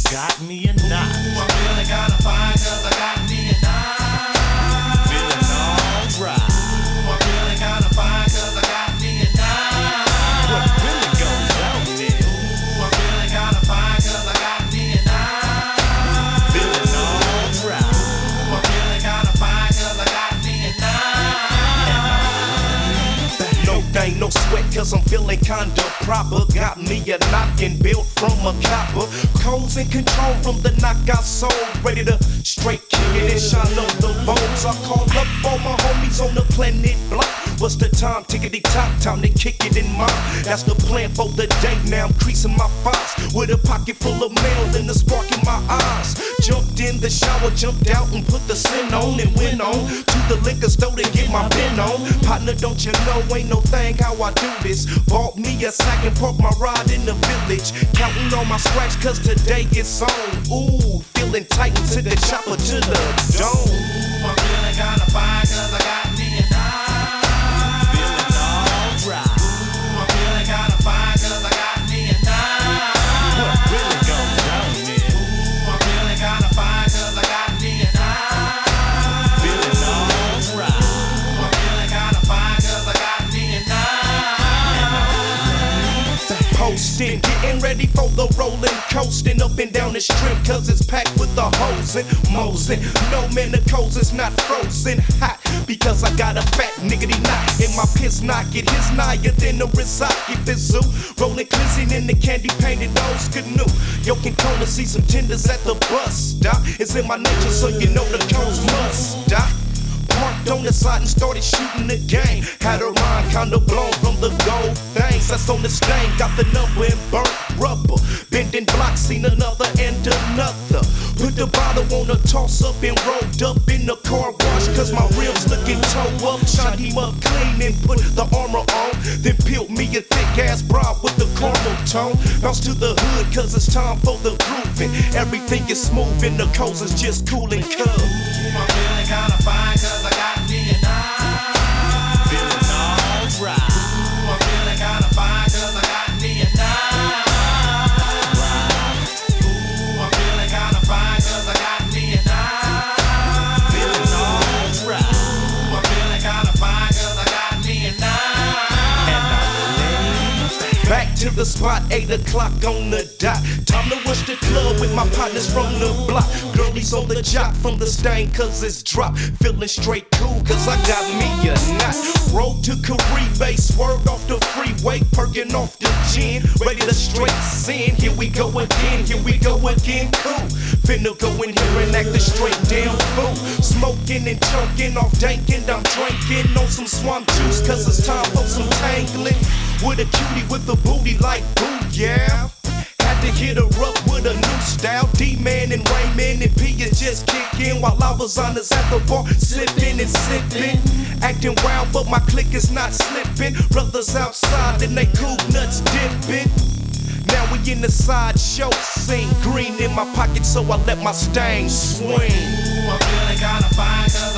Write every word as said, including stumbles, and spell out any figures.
got me a knot. Ooh, I'm feeling kinda fine cause I got me a knot. Feeling alright. Ooh, I'm feeling kinda fine cause I got me a knot. What really goes on there? Ooh, I'm feeling kinda fine cause I got me a knot. Feeling alright. Ooh, I'm feeling kinda fine cause I got me a knot. No thing, no sweat, cause I'm feeling kinda proper. Got me a knockin' built from a copper. Codes in control from the knockout soul. Ready to straight kick it and shine up the bones. I call up all my homies on the planet block. What's the time? Tickety top, time to kick it in mine. That's the plan for the day. Now I'm creasing my files with a pocket full of mail and the spark in my eyes. Jumped in the shower, jumped out and put the sin on and went on to the liquor store to get my bin on. Partner, don't you know ain't no thing how I do this. Bought me a sack and parked my ride in the village. Counting on my scratch cause today it's on. Ooh, feeling tight to the chopper to the dome. Ooh, I'm feeling kinda fine cause I got me a knot. Feeling alright. Ooh, I'm feeling kinda fine cause I got me a knot. What really goes on there? Ooh, I'm feeling kinda fine cause I got me a knot. Feeling alright. Ooh, I'm feeling kinda fine cause I got me a knot. Posting, getting ready for the rolling, coasting up and down the strip, cause it's packed with the hoes and mosing. No man, the coast is not frozen hot, because I got a fat niggity knot in my piss knock. It is nigher than the Rizaki Bizzoo. Rolling cleansing in the candy painted nose canoe. Yo can come to see some tenders at the bus stop. It's in my nature, so you know the coast must stop. Parked on the side and started shooting the game. Had her mind kinda blown from the gold things that's on the stain. Got the number in burnt rubber. Bending blocks, seen another and another. Put the bottle on a toss up and rolled up in the car wash. Cause my rims looking toe up. Shined him up clean and put the armor on. Then peeled me a thick ass bra with the caramel tone. Bounce to the hood cause it's time for the grooving. Everything is smooth and the coast is just cool and cool. Ooh, I'm feeling kinda fine cause I got me a knot. Feeling alright. Ooh, I'm feeling kinda fine cause I got me a knot. Ooh, I'm feeling kinda fine cause I got me a knot. Feeling alright. Ooh, I'm feeling kinda fine cause I got me a knot. Back to the spot, eight o'clock on the dot. Time to rush the club with my partners from the block. Girlies on the jock from the stain cause it's drop. Feeling straight cool cause I got me a knot. Road to Caribe, swerved off the freeway, perking off the gin. Ready to straight sin, here we go again, here we go again, cool. Finna go in here and act a straight damn fool. Smoking and choking off dank and I'm drinking on some swamp juice cause it's time for some tangling. With a cutie with a booty like boo, yeah. Had to hit her up with a new style. D-Man and Raymond and P is just kicking while I was on the at the bar sipping and sipping. Acting wild but my clique is not slipping. Brothers outside and they cool nuts dipping. Now we in the sideshow scene. Green in my pocket so I let my stain swing. Ooh, I'm feeling kinda fine cause